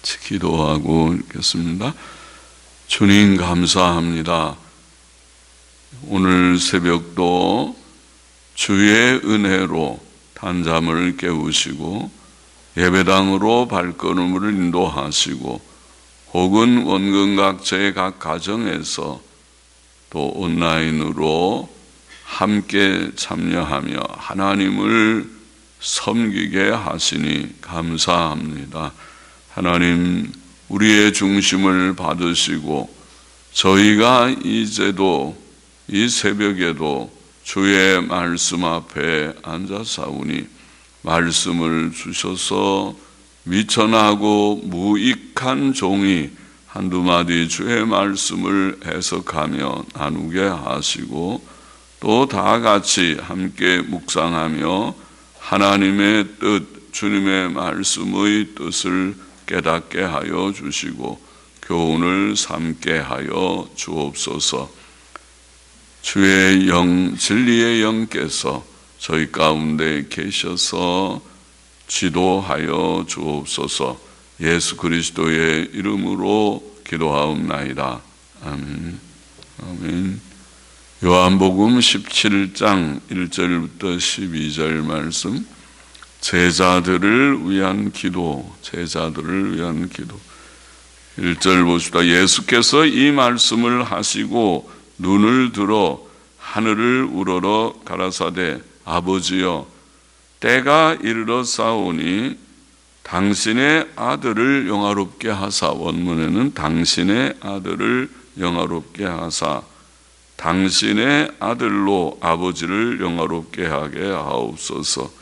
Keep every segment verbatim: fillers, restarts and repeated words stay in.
같이 기도하고 읽겠습니다. 주님 감사합니다. 오늘 새벽도 주의 은혜로 단잠을 깨우시고 예배당으로 발걸음을 인도하시고 혹은 원근 각처의 각 가정에서 또 온라인으로 함께 참여하며 하나님을 섬기게 하시니 감사합니다. 하나님, 우리의 중심을 받으시고 저희가 이제도 이 새벽에도 주의 말씀 앞에 앉아사오니 말씀을 주셔서 미천하고 무익한 종이 한두 마디 주의 말씀을 해석하며 나누게 하시고 또 다 같이 함께 묵상하며 하나님의 뜻, 주님의 말씀의 뜻을 깨닫게 하여 주시고 교훈을 삼게 하여 주옵소서. 주의 영, 진리의 영께서 저희 가운데 계셔서 지도하여 주옵소서. 예수 그리스도의 이름으로 기도하옵나이다. 아멘. 아멘. 요한복음 십칠 장 일 절부터 십이 절 말씀, 제자들을 위한 기도, 제자들을 위한 기도. 일 절 보시다. 예수께서 이 말씀을 하시고 눈을 들어 하늘을 우러러 가라사대 아버지여, 때가 이르러 싸우니 당신의 아들을 영화롭게 하사, 원문에는 당신의 아들을 영화롭게 하사 당신의 아들로 아버지를 영화롭게 하게 하옵소서.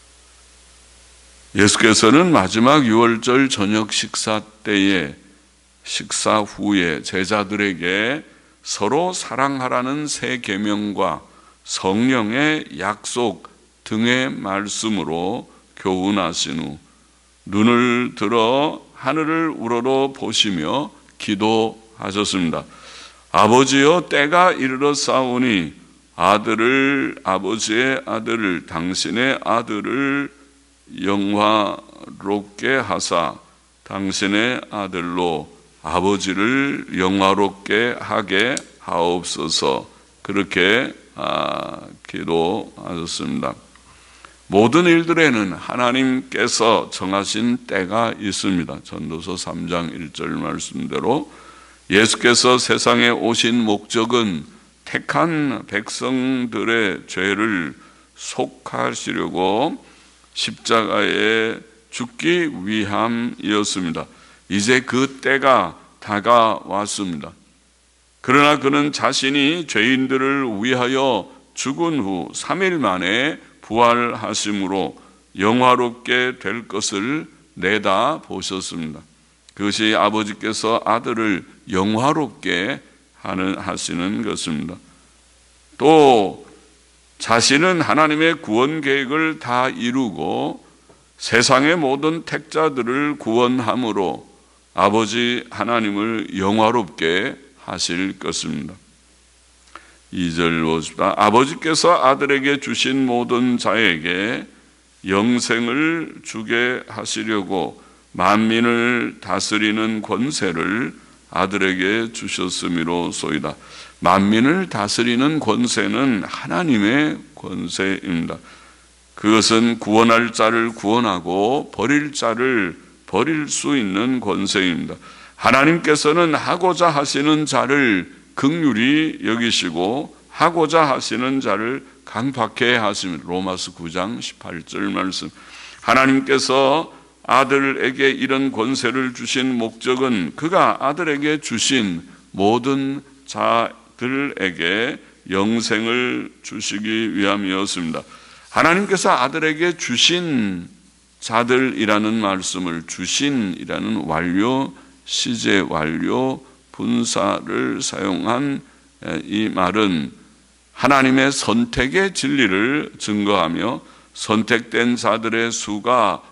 예수께서는 마지막 유월절 저녁 식사 때에, 식사 후에 제자들에게 서로 사랑하라는 새 계명과 성령의 약속 등의 말씀으로 교훈하신 후 눈을 들어 하늘을 우러러 보시며 기도하셨습니다. 아버지여, 때가 이르러 싸우니 아들을, 아버지의 아들을, 당신의 아들을 영화롭게 하사 당신의 아들로 아버지를 영화롭게 하게 하옵소서. 그렇게 아, 기도하셨습니다. 모든 일들에는 하나님께서 정하신 때가 있습니다. 전도서 삼 장 일 절 말씀대로 예수께서 세상에 오신 목적은 택한 백성들의 죄를 속하시려고 십자가에 죽기 위함이었습니다. 이제 그 때가 다가왔습니다. 그러나 그는 자신이 죄인들을 위하여 죽은 후 삼 일 만에 부활하심으로 영화롭게 될 것을 내다 보셨습니다. 그것이 아버지께서 아들을 영화롭게 하는, 하시는 것입니다. 또 자신은 하나님의 구원 계획을 다 이루고 세상의 모든 택자들을 구원함으로 아버지 하나님을 영화롭게 하실 것입니다. 이 절 보십시다. 아버지께서 아들에게 주신 모든 자에게 영생을 주게 하시려고 만민을 다스리는 권세를 아들에게 주셨음이로소이다. 만민을 다스리는 권세는 하나님의 권세입니다. 그것은 구원할 자를 구원하고 버릴 자를 버릴 수 있는 권세입니다. 하나님께서는 하고자 하시는 자를 긍휼히 여기시고 하고자 하시는 자를 강팍해 하십니다. 로마서 구 장 십팔 절 말씀. 하나님께서 아들에게 이런 권세를 주신 목적은 그가 아들에게 주신 모든 자들에게 영생을 주시기 위함이었습니다. 하나님께서 아들에게 주신 자들이라는 말씀을, 주신이라는 완료, 시제 완료, 분사를 사용한 이 말은 하나님의 선택의 진리를 증거하며 선택된 자들의 수가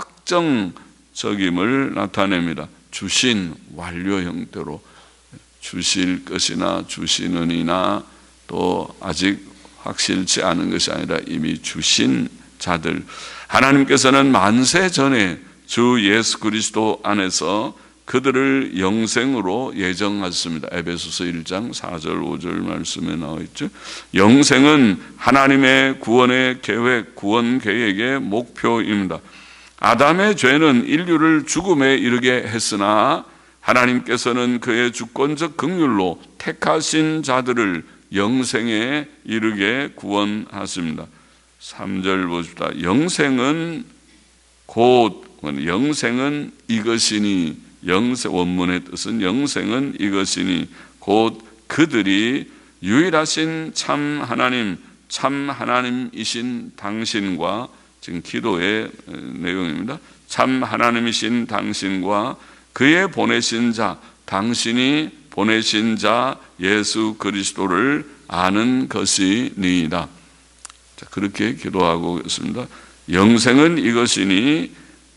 확정적임을 나타냅니다. 주신, 완료 형태로 주실 것이나 주시느니나 또 아직 확실치 않은 것이 아니라 이미 주신 자들, 하나님께서는 만세 전에 주 예수 그리스도 안에서 그들을 영생으로 예정하셨습니다. 에베소서 일 장 사 절 오 절 말씀에 나와 있죠. 영생은 하나님의 구원의 계획, 구원 계획의 목표입니다. 아담의 죄는 인류를 죽음에 이르게 했으나 하나님께서는 그의 주권적 긍휼로 택하신 자들을 영생에 이르게 구원하십니다. 삼 절 보십시다. 영생은 곧, 영생은 이것이니, 영생, 원문의 뜻은 영생은 이것이니 곧 그들이 유일하신 참 하나님, 참 하나님이신 당신과, 지금 기도의 내용입니다. 참 하나님이신 당신과 그의 보내신 자, 당신이 보내신 자 예수 그리스도를 아는 것이니이다. 자, 그렇게 기도하고 있습니다. 영생은 이것이니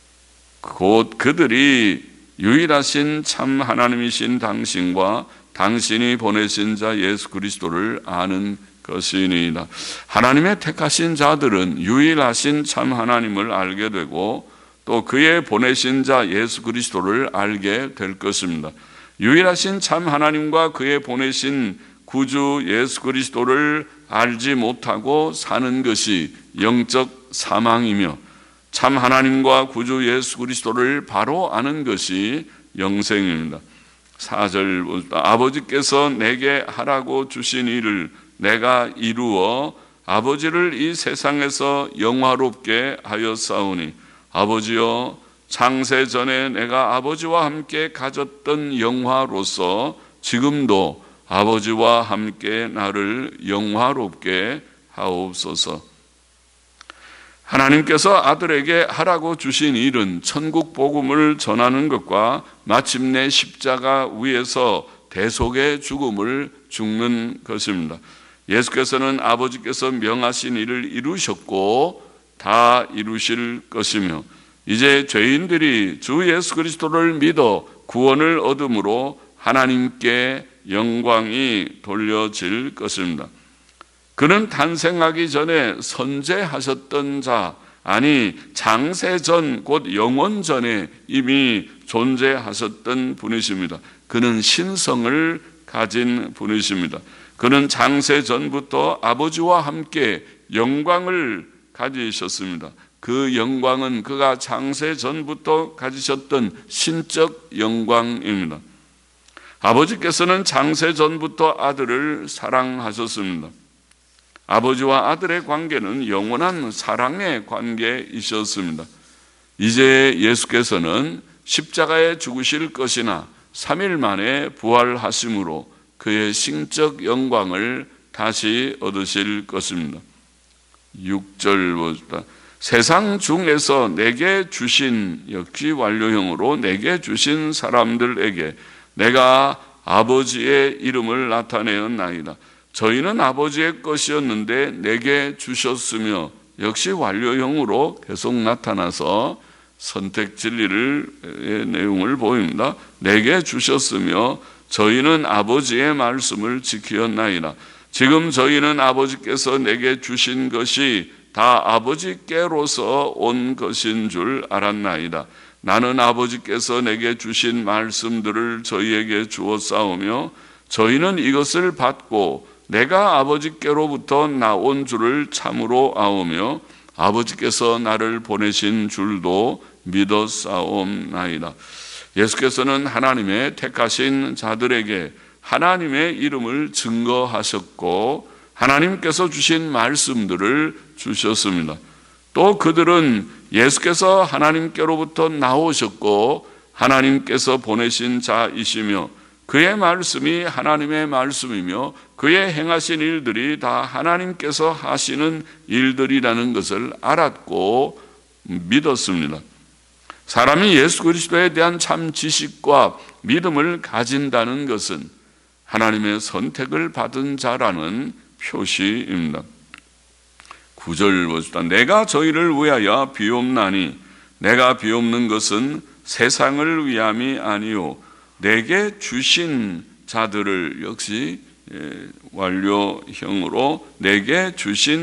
곧 그들이 유일하신 참 하나님이신 당신과 당신이 보내신 자 예수 그리스도를 아는 것이니이다. 하나님의 택하신 자들은 유일하신 참 하나님을 알게 되고 또 그의 보내신 자 예수 그리스도를 알게 될 것입니다. 유일하신 참 하나님과 그의 보내신 구주 예수 그리스도를 알지 못하고 사는 것이 영적 사망이며 참 하나님과 구주 예수 그리스도를 바로 아는 것이 영생입니다. 사 절 아버지께서 내게 하라고 주신 일을 내가 이루어 아버지를 이 세상에서 영화롭게 하였사오니 아버지여 창세 전에 내가 아버지와 함께 가졌던 영화로서 지금도 아버지와 함께 나를 영화롭게 하옵소서. 하나님께서 아들에게 하라고 주신 일은 천국 복음을 전하는 것과 마침내 십자가 위에서 대속의 죽음을 죽는 것입니다. 예수께서는 아버지께서 명하신 일을 이루셨고 다 이루실 것이며 이제 죄인들이 주 예수 그리스도를 믿어 구원을 얻음으로 하나님께 영광이 돌려질 것입니다. 그는 탄생하기 전에 선재하셨던 자, 아니 장세전 곧 영원전에 이미 존재하셨던 분이십니다. 그는 신성을 가진 분이십니다. 그는 장세전부터 아버지와 함께 영광을 가지셨습니다. 그 영광은 그가 장세전부터 가지셨던 신적 영광입니다. 아버지께서는 장세전부터 아들을 사랑하셨습니다. 아버지와 아들의 관계는 영원한 사랑의 관계이셨습니다. 이제 예수께서는 십자가에 죽으실 것이나 삼 일 만에 부활하심으로 그의 신적 영광을 다시 얻으실 것입니다. 육 절 보십시다. 세상 중에서 내게 주신, 역시 완료형으로 내게 주신 사람들에게 내가 아버지의 이름을 나타내었나이다. 저희는 아버지의 것이었는데 내게 주셨으며, 역시 완료형으로 계속 나타나서 선택 진리를 내용을 보입니다. 내게 주셨으며 저희는 아버지의 말씀을 지키었나이다. 지금 저희는 아버지께서 내게 주신 것이 다 아버지께로서 온 것인 줄 알았나이다. 나는 아버지께서 내게 주신 말씀들을 저희에게 주었사오며 저희는 이것을 받고 내가 아버지께로부터 나온 줄을 참으로 아오며 아버지께서 나를 보내신 줄도 믿었사옵나이다. 예수께서는 하나님의 택하신 자들에게 하나님의 이름을 증거하셨고 하나님께서 주신 말씀들을 주셨습니다. 또 그들은 예수께서 하나님께로부터 나오셨고 하나님께서 보내신 자이시며 그의 말씀이 하나님의 말씀이며 그의 행하신 일들이 다 하나님께서 하시는 일들이라는 것을 알았고 믿었습니다. 사람이 예수 그리스도에 대한 참 지식과 믿음을 가진다는 것은 하나님의 선택을 받은 자라는 표시입니다. 구 절 보시다. 내가 저희를 위하여 비옵나니 내가 비옵는 것은 세상을 위함이 아니요 내게 주신 자들을, 역시 완료형으로 내게 주신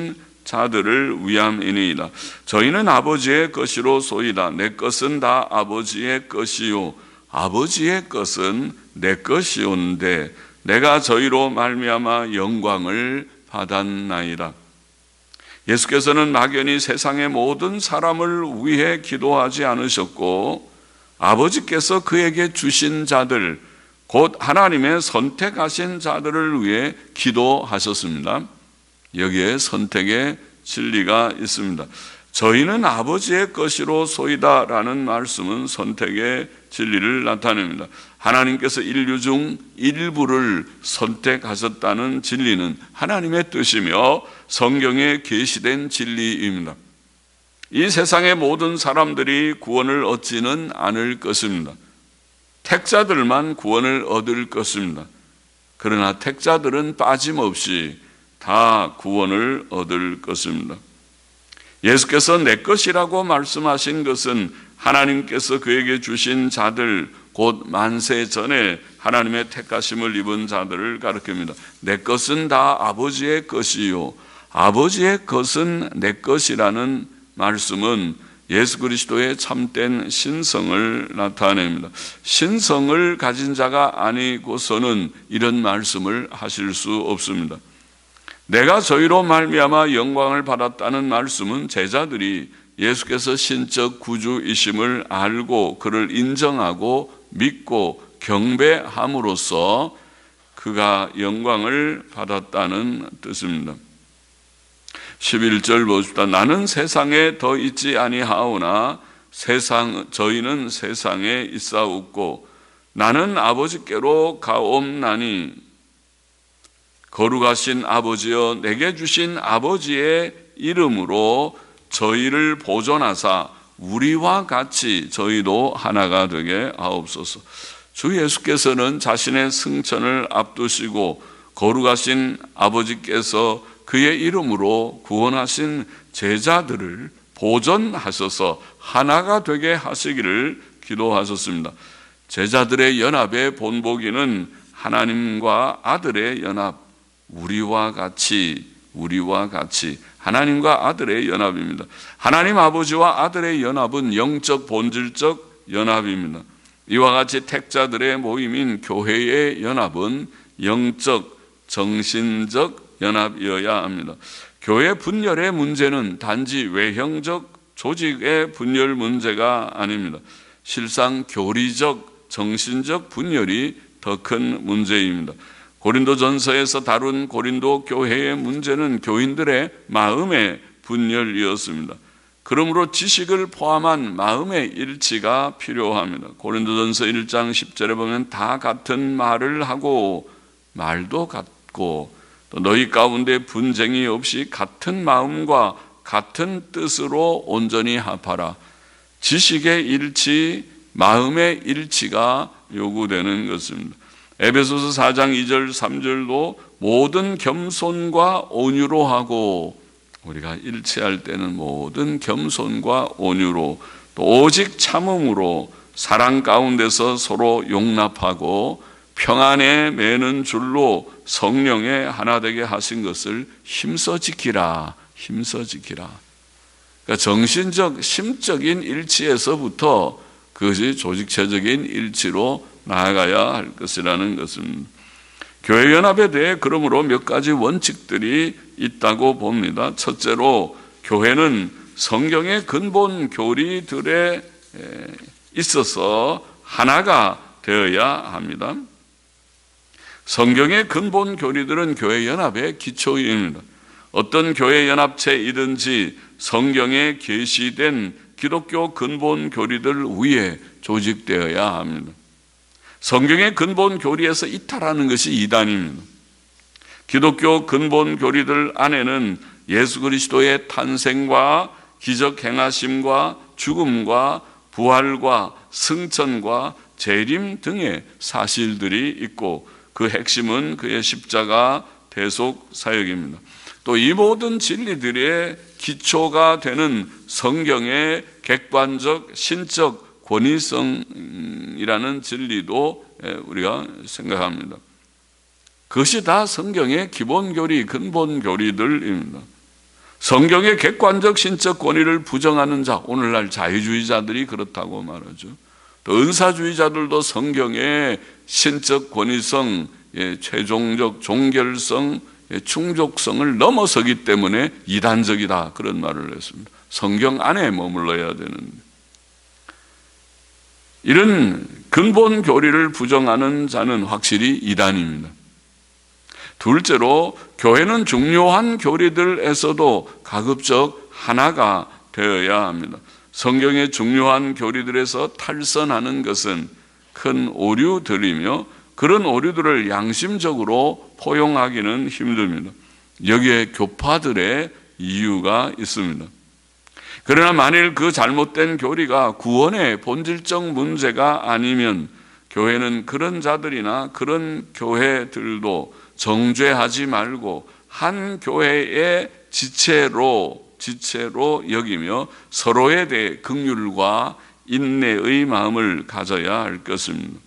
자들을 위함이니이다. 저희는 아버지의 것이로 소이다. 내 것은 다 아버지의 것이요 아버지의 것은 내 것이온데 내가 저희로 말미암아 영광을 받았나이다. 예수께서는 막연히 세상의 모든 사람을 위해 기도하지 않으셨고 아버지께서 그에게 주신 자들, 곧 하나님의 선택하신 자들을 위해 기도하셨습니다. 여기에 선택의 진리가 있습니다. 저희는 아버지의 것이로 소이다라는 말씀은 선택의 진리를 나타냅니다. 하나님께서 인류 중 일부를 선택하셨다는 진리는 하나님의 뜻이며 성경에 계시된 진리입니다. 이 세상의 모든 사람들이 구원을 얻지는 않을 것입니다. 택자들만 구원을 얻을 것입니다. 그러나 택자들은 빠짐없이 다 구원을 얻을 것입니다. 예수께서 내 것이라고 말씀하신 것은 하나님께서 그에게 주신 자들, 곧 만세 전에 하나님의 택하심을 입은 자들을 가리킵니다. 내 것은 다 아버지의 것이요 아버지의 것은 내 것이라는 말씀은 예수 그리스도의 참된 신성을 나타냅니다. 신성을 가진 자가 아니고서는 이런 말씀을 하실 수 없습니다. 내가 저희로 말미암아 영광을 받았다는 말씀은 제자들이 예수께서 신적 구주이심을 알고 그를 인정하고 믿고 경배함으로써 그가 영광을 받았다는 뜻입니다. 십일 절 보십시다. 나는 세상에 더 있지 아니하오나 세상 저희는 세상에 있사옵고 나는 아버지께로 가옵나니 거룩하신 아버지여 내게 주신 아버지의 이름으로 저희를 보존하사 우리와 같이 저희도 하나가 되게 하옵소서. 주 예수께서는 자신의 승천을 앞두시고 거룩하신 아버지께서 그의 이름으로 구원하신 제자들을 보존하셔서 하나가 되게 하시기를 기도하셨습니다. 제자들의 연합의 본보기는 하나님과 아들의 연합, 우리와 같이 우리와 같이 하나님과 아들의 연합입니다. 하나님 아버지와 아들의 연합은 영적 본질적 연합입니다. 이와 같이 택자들의 모임인 교회의 연합은 영적 정신적 연합이어야 합니다. 교회 분열의 문제는 단지 외형적 조직의 분열 문제가 아닙니다. 실상 교리적 정신적 분열이 더 큰 문제입니다. 고린도전서에서 다룬 고린도 교회의 문제는 교인들의 마음의 분열이었습니다. 그러므로 지식을 포함한 마음의 일치가 필요합니다. 고린도전서 일 장 십 절에 보면 다 같은 말을 하고 말도 같고 또 너희 가운데 분쟁이 없이 같은 마음과 같은 뜻으로 온전히 합하라. 지식의 일치, 마음의 일치가 요구되는 것입니다. 에베소서 사 장 이 절 삼 절도 모든 겸손과 온유로 하고 우리가 일치할 때는 모든 겸손과 온유로 또 오직 참음으로 사랑 가운데서 서로 용납하고 평안에 매는 줄로 성령의 하나 되게 하신 것을 힘써 지키라. 힘써 지키라. 그러니까 정신적 심적인 일치에서부터 그것이 조직체적인 일치로 나아가야 할 것이라는 것입니다. 교회 연합에 대해 그러므로 몇 가지 원칙들이 있다고 봅니다. 첫째로 교회는 성경의 근본 교리들에 있어서 하나가 되어야 합니다. 성경의 근본 교리들은 교회 연합의 기초입니다. 어떤 교회 연합체이든지 성경에 계시된 기독교 근본 교리들 위에 조직되어야 합니다. 성경의 근본 교리에서 이탈하는 것이 이단입니다. 기독교 근본 교리들 안에는 예수 그리스도의 탄생과 기적 행하심과 죽음과 부활과 승천과 재림 등의 사실들이 있고 그 핵심은 그의 십자가 대속 사역입니다. 또 이 모든 진리들의 기초가 되는 성경의 객관적 신적 권위성이라는 진리도 우리가 생각합니다. 그것이 다 성경의 기본 교리, 근본 교리들입니다. 성경의 객관적 신적 권위를 부정하는 자, 오늘날 자유주의자들이 그렇다고 말하죠. 또 은사주의자들도 성경의 신적 권위성, 예, 최종적 종결성, 예, 충족성을 넘어서기 때문에 이단적이다, 그런 말을 했습니다. 성경 안에 머물러야 되는데, 이런 근본 교리를 부정하는 자는 확실히 이단입니다. 둘째로, 교회는 중요한 교리들에서도 가급적 하나가 되어야 합니다. 성경의 중요한 교리들에서 탈선하는 것은 큰 오류들이며, 그런 오류들을 양심적으로 포용하기는 힘듭니다. 여기에 교파들의 이유가 있습니다. 그러나 만일 그 잘못된 교리가 구원의 본질적 문제가 아니면 교회는 그런 자들이나 그런 교회들도 정죄하지 말고 한 교회의 지체로 지체로 여기며 서로에 대해 긍휼과 인내의 마음을 가져야 할 것입니다.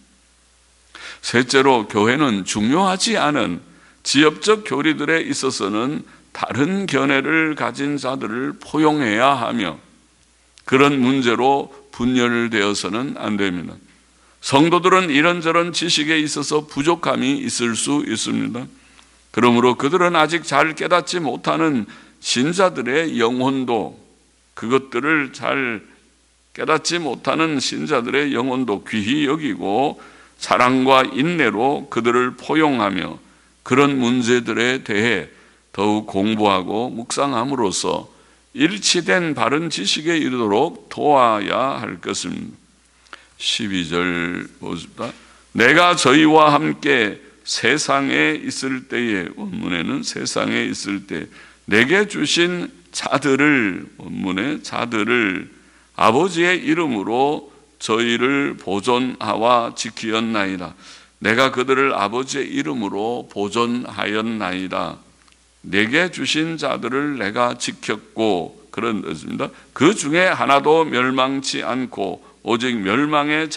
셋째로, 교회는 중요하지 않은 지역적 교리들에 있어서는 다른 견해를 가진 자들을 포용해야 하며, 그런 문제로 분열되어서는 안 됩니다. 성도들은 이런저런 지식에 있어서 부족함이 있을 수 있습니다. 그러므로 그들은 아직 잘 깨닫지 못하는 신자들의 영혼도, 그것들을 잘 깨닫지 못하는 신자들의 영혼도 귀히 여기고 사랑과 인내로 그들을 포용하며 그런 문제들에 대해 더욱 공부하고 묵상함으로써 일치된 바른 지식에 이르도록 도와야 할 것입니다. 십이 절 보십시다. 내가 저희와 함께 세상에 있을 때에, 원문에는 세상에 있을 때 내게 주신 자들을, 원문에 자들을 아버지의 이름으로 저희를 보존하와 지키었나이다. 내가 그들을 아버지의 이름으로 보존하였나이다. 내게 주신 자들을 내가 지켰고, 그런 뜻입니다. 그 중에 하나도 멸망치 않고 오직 멸망의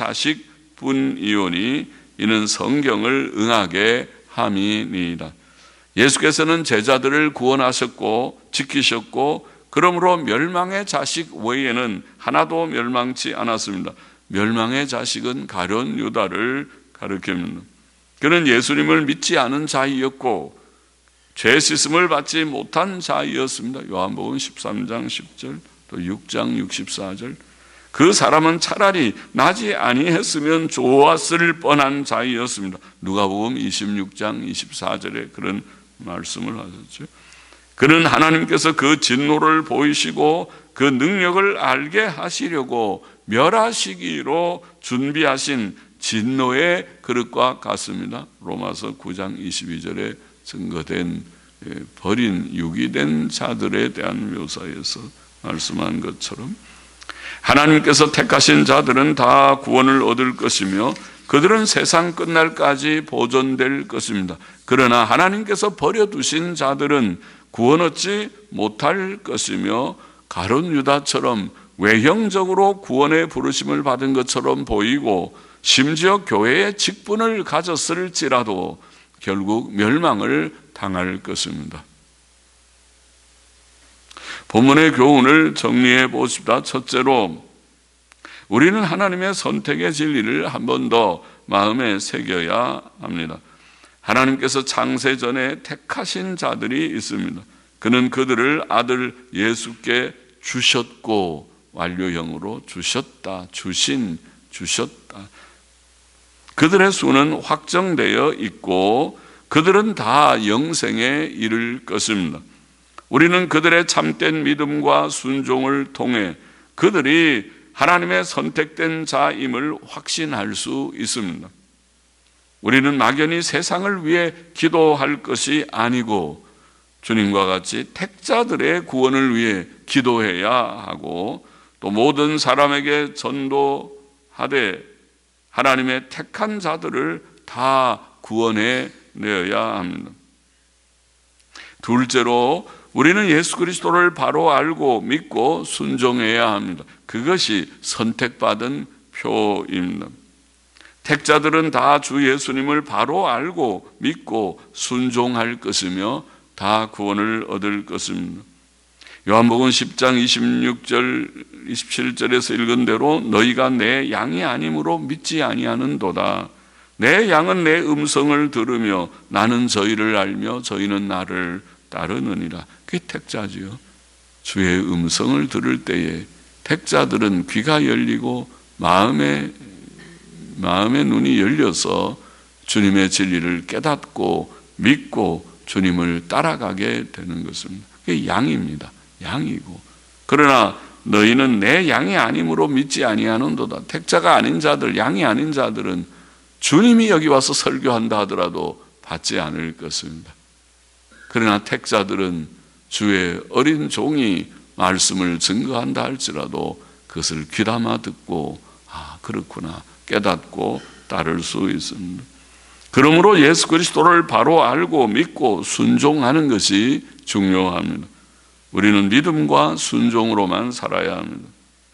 자식뿐이오니 이는 성경을 응하게 함이니이다. 예수께서는 제자들을 구원하셨고 지키셨고, 그러므로 멸망의 자식 외에는 하나도 멸망치 않았습니다. 멸망의 자식은 가룟 유다를 가리킵니다. 그는 예수님을 믿지 않은 자이었고 죄 씻음을 받지 못한 자이었습니다. 요한복음 십삼 장 십 절, 또 육 장 육십사 절. 그 사람은 차라리 나지 아니했으면 좋았을 뻔한 자이었습니다. 누가복음 이십육 장 이십사 절에 그런 말씀을 하셨죠. 그는 하나님께서 그 진노를 보이시고 그 능력을 알게 하시려고 멸하시기로 준비하신 진노의 그릇과 같습니다. 로마서 구 장 이십이 절에 증거된 버린 유기된 자들에 대한 묘사에서 말씀한 것처럼 하나님께서 택하신 자들은 다 구원을 얻을 것이며 그들은 세상 끝날까지 보존될 것입니다. 그러나 하나님께서 버려두신 자들은 구원 얻지 못할 것이며 가룟 유다처럼 외형적으로 구원의 부르심을 받은 것처럼 보이고 심지어 교회의 직분을 가졌을지라도 결국 멸망을 당할 것입니다. 본문의 교훈을 정리해 보십시다. 첫째로, 우리는 하나님의 선택의 진리를 한 번 더 마음에 새겨야 합니다. 하나님께서 창세전에 택하신 자들이 있습니다. 그는 그들을 아들 예수께 주셨고, 완료형으로 주셨다, 주신, 주셨다. 그들의 수는 확정되어 있고 그들은 다 영생에 이를 것입니다. 우리는 그들의 참된 믿음과 순종을 통해 그들이 하나님의 선택된 자임을 확신할 수 있습니다. 우리는 막연히 세상을 위해 기도할 것이 아니고 주님과 같이 택자들의 구원을 위해 기도해야 하고 또 모든 사람에게 전도하되 하나님의 택한 자들을 다 구원해 내어야 합니다. 둘째로, 우리는 예수 그리스도를 바로 알고 믿고 순종해야 합니다. 그것이 선택받은 표입니다. 택자들은 다 주 예수님을 바로 알고 믿고 순종할 것이며 다 구원을 얻을 것입니다. 요한복음 십 장 이십육 절 이십칠 절에서 읽은 대로 너희가 내 양이 아니므로 믿지 아니하는도다. 내 양은 내 음성을 들으며 나는 저희를 알며 저희는 나를 따르느니라. 그게 택자지요. 주의 음성을 들을 때에 택자들은 귀가 열리고 마음의 마음의 눈이 열려서 주님의 진리를 깨닫고 믿고 주님을 따라가게 되는 것입니다. 그게 양입니다. 양이고. 그러나 너희는 내 양이 아니므로 믿지 아니하는도다. 택자가 아닌 자들, 양이 아닌 자들은 주님이 여기 와서 설교한다 하더라도 받지 않을 것입니다. 그러나 택자들은 주의 어린 종이 말씀을 증거한다 할지라도 그것을 귀담아 듣고 아 그렇구나 깨닫고 따를 수 있습니다. 그러므로 예수 그리스도를 바로 알고 믿고 순종하는 것이 중요합니다. 우리는 믿음과 순종으로만 살아야 합니다.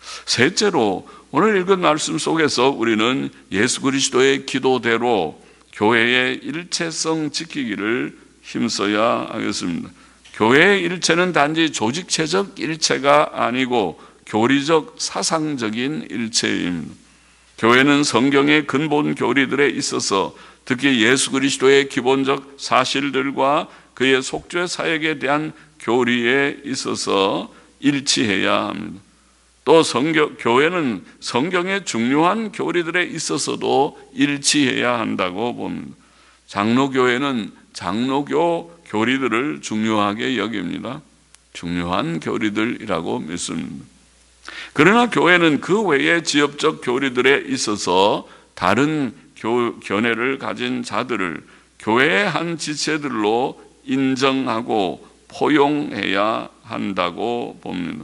셋째로 오늘 읽은 말씀 속에서 우리는 예수 그리스도의 기도대로 교회의 일체성 지키기를 힘써야 하겠습니다. 교회의 일체는 단지 조직체적 일체가 아니고 교리적 사상적인 일체입니다. 교회는 성경의 근본 교리들에 있어서 특히 예수 그리스도의 기본적 사실들과 그의 속죄 사역에 대한 교리에 있어서 일치해야 합니다. 또 성경, 교회는 성경의 중요한 교리들에 있어서도 일치해야 한다고 봅니다. 장로교회는 장로교 교리들을 중요하게 여깁니다. 중요한 교리들이라고 믿습니다. 그러나 교회는 그 외의 지역적 교리들에 있어서 다른 교, 견해를 가진 자들을 교회의 한 지체들로 인정하고 포용해야 한다고 봅니다.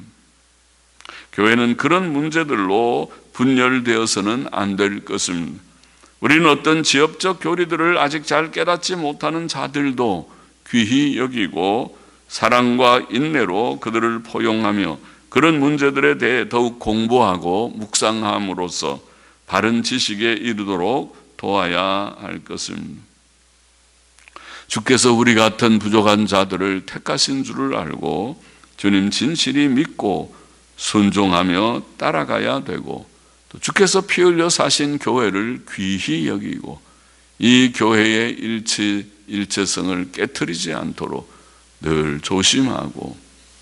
교회는 그런 문제들로 분열되어서는 안 될 것입니다. 우리는 어떤 지역적 교리들을 아직 잘 깨닫지 못하는 자들도 귀히 여기고 사랑과 인내로 그들을 포용하며 그런 문제들에 대해 더욱 공부하고 묵상함으로써 바른 지식에 이르도록 도와야 할 것입니다. 주께서 우리 같은 부족한 자들을 택하신 줄을 알고 주님 진실이 믿고 순종하며 따라가야 되고 또 주께서 피 흘려 사신 교회를 귀히 여기고 이 교회의 일치, 일체성을 깨트리지 않도록 늘 조심하고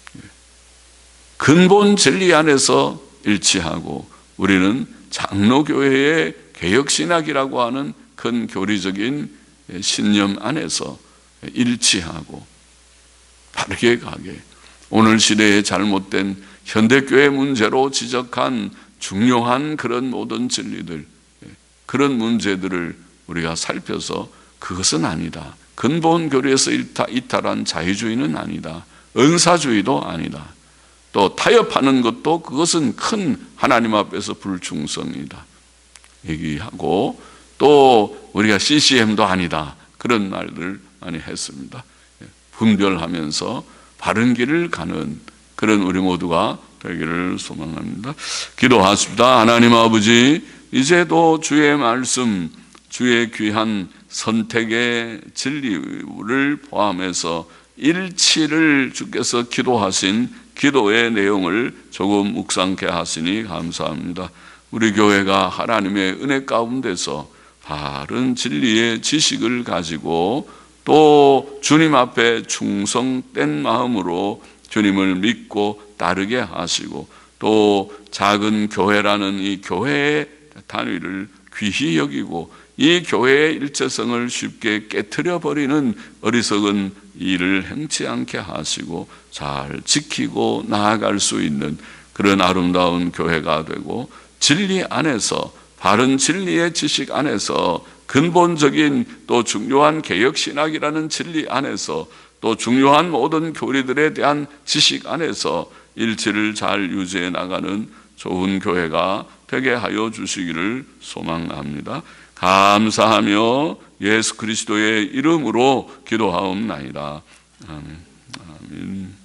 근본 진리 안에서 일치하고 우리는 장로교회의 개혁신학이라고 하는 큰 교리적인 신념 안에서 일치하고 바르게 가게 오늘 시대의 잘못된 현대교회 문제로 지적한 중요한 그런 모든 진리들 그런 문제들을 우리가 살펴서 그것은 아니다. 근본 교리에서 이탈한 자유주의는 아니다. 은사주의도 아니다. 또 타협하는 것도 그것은 큰 하나님 앞에서 불충성이다. 얘기하고 또 우리가 씨씨엠도 아니다. 그런 말들 많이 했습니다. 분별하면서 바른 길을 가는 그런 우리 모두가 되기를 소망합니다. 기도하십니다. 하나님 아버지, 이제도 주의 말씀, 주의 귀한 선택의 진리를 포함해서 일치를 주께서 기도하신 기도의 내용을 조금 묵상케 하시니 감사합니다. 우리 교회가 하나님의 은혜 가운데서 바른 진리의 지식을 가지고 또 주님 앞에 충성된 마음으로 주님을 믿고 따르게 하시고 또 작은 교회라는 이 교회의 단위를 귀히 여기고 이 교회의 일체성을 쉽게 깨트려 버리는 어리석은 일을 행치 않게 하시고 잘 지키고 나아갈 수 있는 그런 아름다운 교회가 되고 진리 안에서 바른 진리의 지식 안에서 근본적인 또 중요한 개혁신학이라는 진리 안에서 또 중요한 모든 교리들에 대한 지식 안에서 일치를 잘 유지해 나가는 좋은 교회가 되게 하여 주시기를 소망합니다. 감사하며 예수 그리스도의 이름으로 기도하옵나이다. 아멘. 아멘.